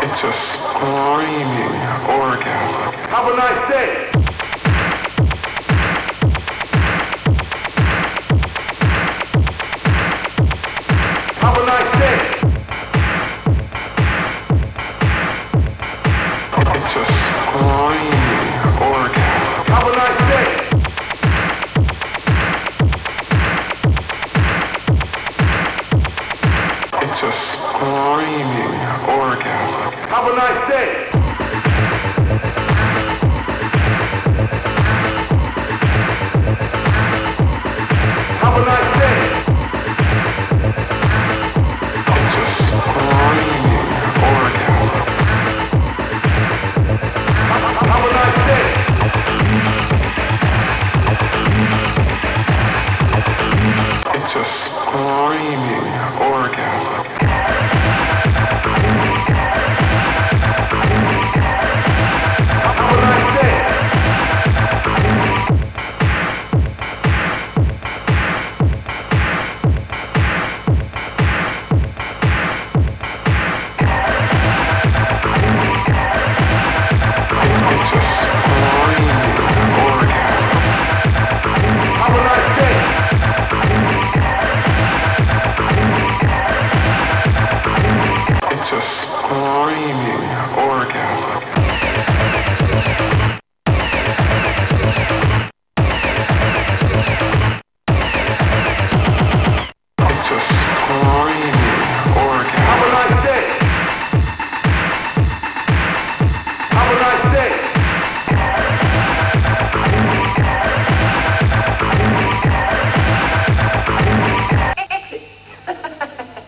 It's a screaming orgasm. Have a nice day. Have a nice day. It's a screaming orgasm. Have a nice day. It's a screaming orgasm. Have a nice day.